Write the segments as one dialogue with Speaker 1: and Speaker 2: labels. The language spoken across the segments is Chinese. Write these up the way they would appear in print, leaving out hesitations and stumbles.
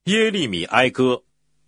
Speaker 1: 耶利米哀歌。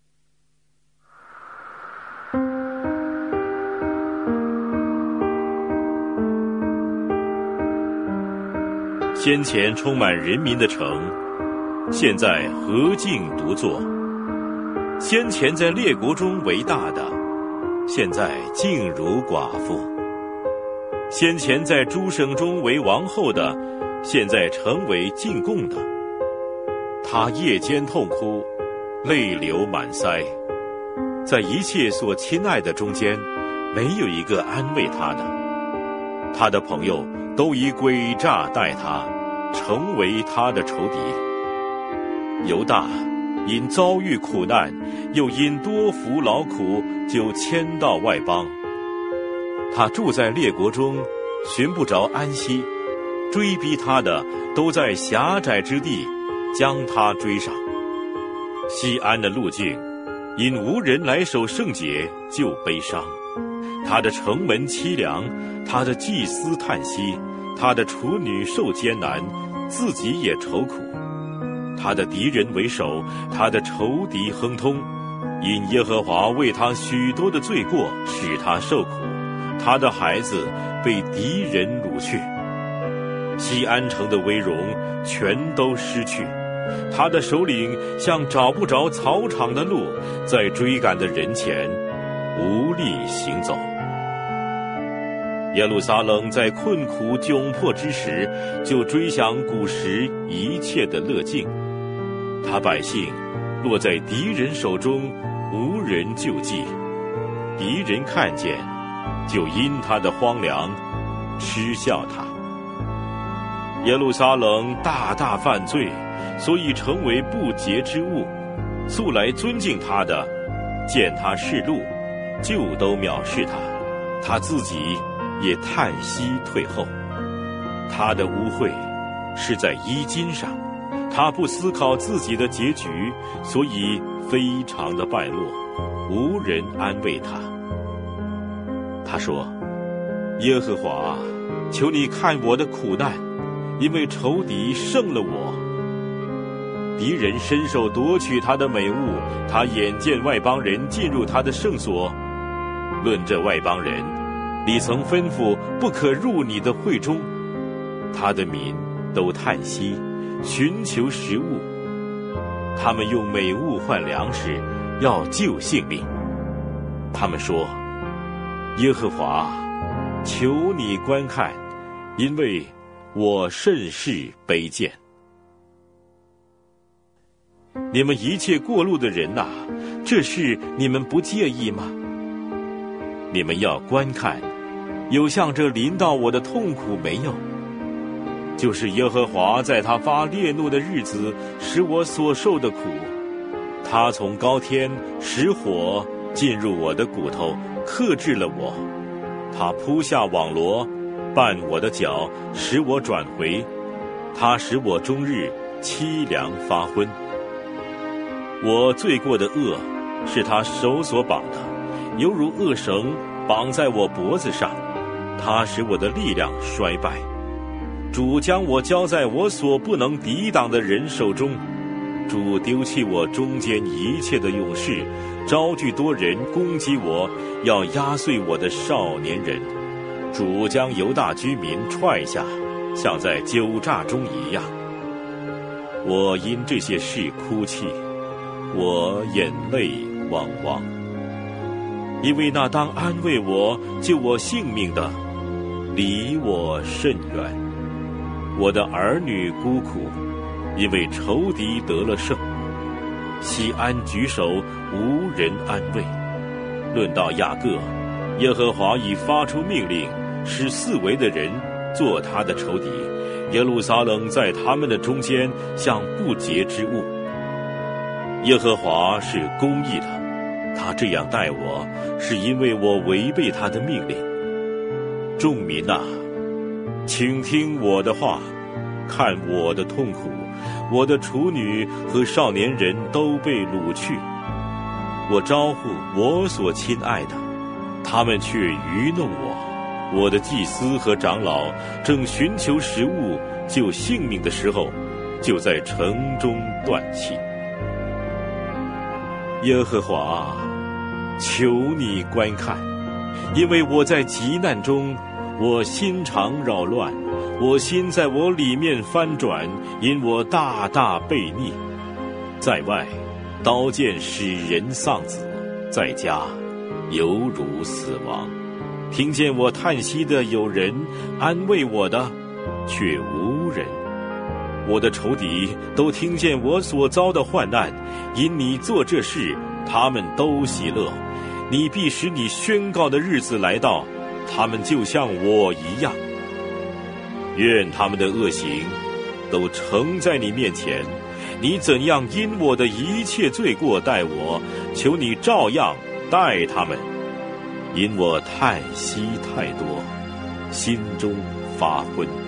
Speaker 1: 先前充满人民的城，现在何竟独坐？先前在列国中为大的，现在竟如寡妇；先前在诸省中为王后的，现在成为进贡的。他夜间痛哭，泪流满腮，在一切所亲爱的中间，没有一个安慰他的。他的朋友都以诡诈待他，成为他的仇敌。犹大因遭遇苦难，又因多服劳苦，就迁到外邦。他住在列国中，寻不着安息，追逼他的都在狭窄之地，将他追上。西安的路径，因无人来守圣洁，就悲伤。他的城门凄凉，他的祭司叹息，他的处女受艰难，自己也愁苦。他的敌人为首，他的仇敌亨通。因耶和华为他许多的罪过，使他受苦。他的孩子被敌人掳去。西安城的威荣全都失去，他的首领像找不着草场的鹿，在追赶的人前无力行走。耶路撒冷在困苦窘迫之时，就追想古时一切的乐境。他百姓落在敌人手中，无人救济。敌人看见，就因他的荒凉嗤笑他。耶路撒冷大大犯罪，所以成为不洁之物。素来尊敬他的，见他是路，就都藐视他。他自己也叹息退后。他的污秽是在衣襟上，他不思考自己的结局，所以非常的败落，无人安慰他。他说：耶和华，求你看我的苦难，因为仇敌胜了我。敌人伸手夺取他的美物，他眼见外邦人进入他的圣所。论这外邦人，你曾吩咐不可入你的会中。他的民都叹息，寻求食物。他们用美物换粮食，要救性命。他们说：耶和华，求你观看，因为我甚是卑贱。你们一切过路的人哪，这事你们不介意吗？你们要观看，有像这临到我的痛苦没有？就是耶和华在他发烈怒的日子，使我所受的苦。他从高天使火进入我的骨头，克制了我。他铺下网罗，绊我的脚，使我转回。他使我终日凄凉发昏。我罪过的恶是他手所绑的，犹如恶绳绑在我脖子上。他使我的力量衰败。主将我交在我所不能抵挡的人手中。主丢弃我中间一切的勇士，招聚多人攻击我，要压碎我的少年人。主将犹大居民踹下，像在酒榨中一样。我因这些事哭泣，我眼泪汪汪。因为那当安慰我救我性命的，离我甚远。我的儿女孤苦，因为仇敌得了胜。西安举手，无人安慰。论到雅各，耶和华已发出命令，使四围的人做他的仇敌。耶路撒冷在他们的中间，像不洁之物。耶和华是公义的，他这样待我，是因为我违背他的命令。众民啊，请听我的话，看我的痛苦。我的处女和少年人都被掳去。我招呼我所亲爱的，他们却愚弄我。我的祭司和长老正寻求食物救性命的时候，就在城中断气。 耶和华，求你观看，因为我在急难中，我心肠扰乱，我心在我里面翻转，因我大大悖逆。在外，刀剑使人丧子；在家，犹如死亡。听见我叹息的有人，安慰我的，却无人。我的仇敌都听见我所遭的患难，因你做这事，他们都喜乐。你必使你宣告的日子来到，他们就像我一样。愿他们的恶行都呈在你面前，你怎样因我的一切罪过待我，求你照样待他们。因我叹息太多，心中发昏。